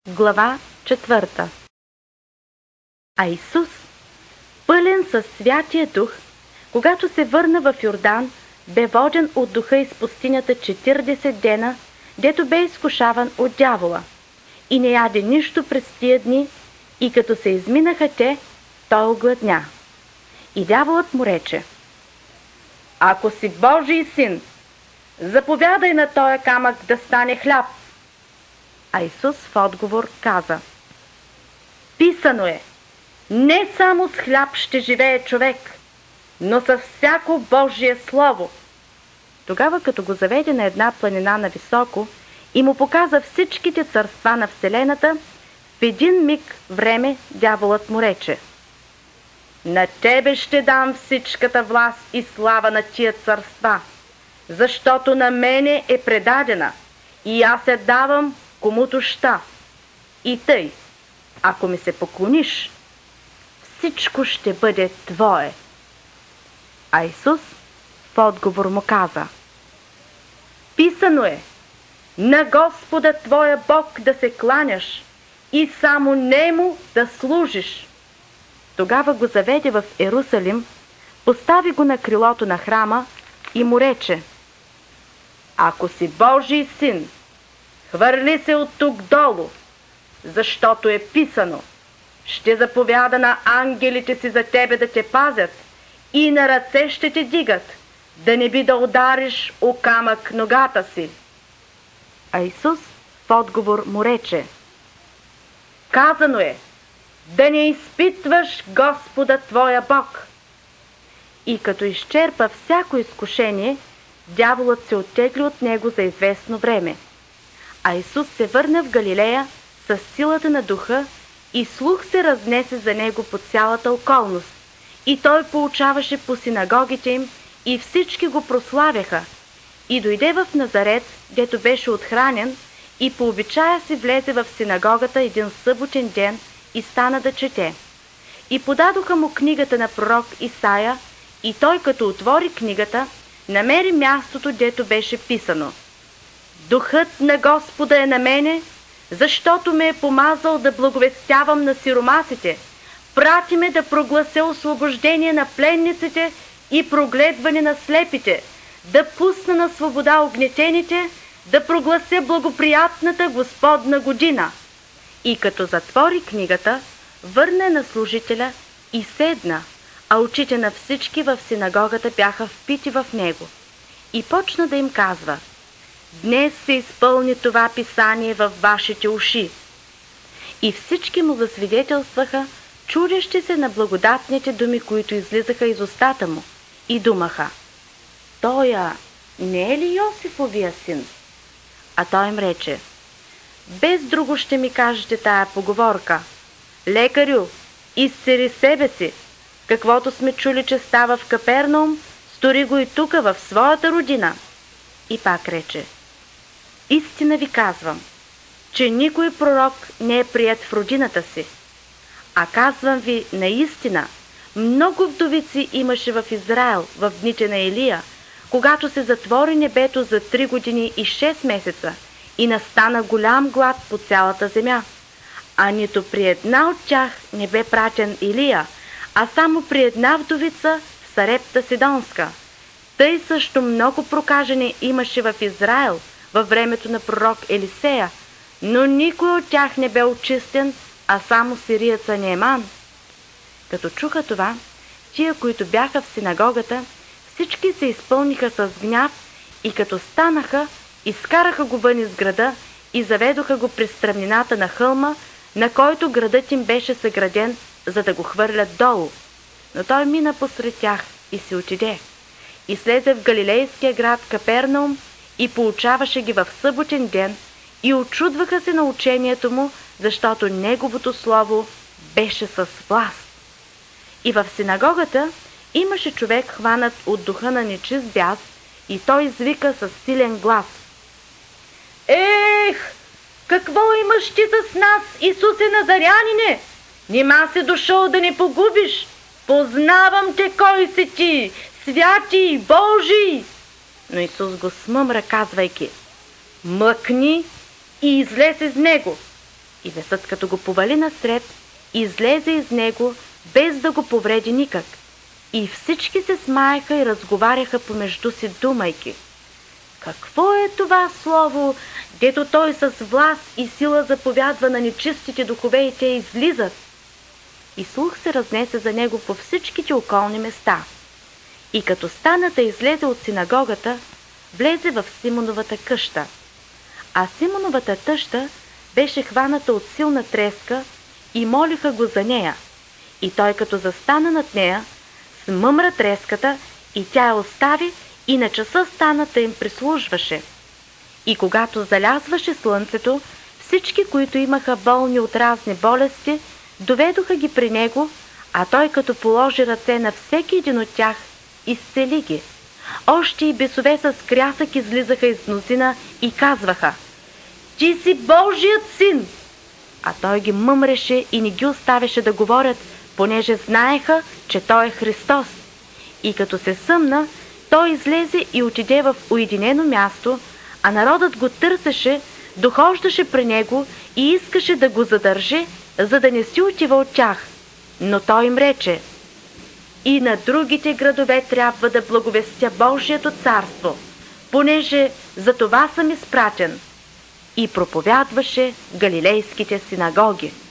Глава 4. А Исус, пълен със Святия Дух, когато се върна в Йордан, бе воден от Духа из пустинята 40 дена, дето бе изкушаван от дявола. И не яде нищо през тия дни, и като се изминаха те, той огладня. И дяволът му рече: ако си Божий син, заповядай на тоя камък да стане хляб. А Исус в отговор каза: писано е, не само с хляб ще живее човек, но със всяко Божие слово. Тогава, като го заведе на една планина нависоко и му показа всичките царства на вселената, в един миг време дяволът му рече: на тебе ще дам всичката власт и слава на тия царства, защото на мене е предадена и аз я давам комуто ща. И тъй, ако ми се поклониш, всичко ще бъде твое. А Исус в отговор му каза: писано е, на Господа твоя Бог да се кланяш и само Нему да служиш. Тогава го заведе в Ерусалим, постави го на крилото на храма и му рече: ако си Божий син, хвърли се от тук долу, защото е писано: ще заповяда на ангелите си за тебе да те пазят и на ръце ще те дигат, да не би да удариш о камък ногата си. А Исус в отговор му рече: казано е, да не изпитваш Господа твоя Бог. И като изчерпа всяко изкушение, дяволът се оттегли от него за известно време. А Исус се върна в Галилея с силата на Духа и слух се разнесе за него по цялата околност. И той поучаваше по синагогите им и всички го прославяха. И дойде в Назарет, дето беше отхранен, и по обичая си влезе в синагогата един съботен ден и стана да чете. И подадоха му книгата на пророк Исая, и той, като отвори книгата, намери мястото, дето беше писано: Духът на Господа е на мене, защото ме е помазал да благовестявам на сиромасите, прати ме да проглася освобождение на пленниците и прогледване на слепите, да пусна на свобода огнетените, да проглася благоприятната Господна година. И като затвори книгата, върна на служителя и седна, а очите на всички в синагогата бяха впити в него. И почна да им казва: днес се изпълни това писание във вашите уши. И всички му засвидетелстваха, чудещи се на благодатните думи, които излизаха из устата му, и думаха: тоя не е ли Йосифовия син? А той им рече: без друго ще ми кажете тая поговорка: лекарю, изцели себе си, каквото сме чули, че става в Капернаум, стори го и тука в своята родина. И пак рече: истина ви казвам, че никой пророк не е приет в родината си. А казвам ви наистина, много вдовици имаше в Израел в дните на Илия, когато се затвори небето за 3 години и 6 месеца и настана голям глад по цялата земя. А нито при една от тях не бе пратен Илия, а само при една вдовица в Сарепта Сидонска. Тъй също много прокажени имаше в Израел във времето на пророк Елисея, но никой от тях не бе очистен, а само сирияца Нееман. Като чуха това, тия, които бяха в синагогата, всички се изпълниха с гняв и като станаха, изкараха го вън из града и заведоха го при стръмнината на хълма, на който градът им беше съграден, за да го хвърлят долу. Но той мина посред тях и си отиде. И слезе в галилейския град Капернаум и поучаваше ги в съботен ден, и очудваха се на учението му, защото неговото слово беше с власт. И в синагогата имаше човек хванат от духа на нечист бяс, и той извика с силен глас: ех, какво имаш ти с нас, Исусе Назарянине? Нима си дошъл да не погубиш? Познавам те кой си ти, святи Божий! Но Исус го смъмра, казвайки: мъкни и излез из него. И бесът, като го повали насред, излезе из него, без да го повреди никак. И всички се смаяха и разговаряха помежду си, думайки: какво е това слово, дето той с власт и сила заповядва на нечистите духове и те излизат? И слух се разнесе за него по всичките околни места. И като стана да излезе от синагогата, влезе в Симоновата къща. А Симоновата тъща беше хваната от силна треска и молиха го за нея. И той, като застана над нея, смъмра треската и тя я остави и на часа стана да им прислужваше. И когато залязваше слънцето, всички, които имаха болни от разни болести, доведоха ги при него, а той, като положи ръце на всеки един от тях, изцели ги. Още и бесове с крясък излизаха из мнозина и казваха: ти си Божият син! А той ги мъмреше и не ги оставяше да говорят, понеже знаеха, че той е Христос. И като се съмна, той излезе и отиде в уединено място, а народът го търсеше, дохождаше при него и искаше да го задържи, за да не си отива от тях. Но той им рече: и на другите градове трябва да благовестя Божието царство, понеже за това съм изпратен. И проповядваше в галилейските синагоги.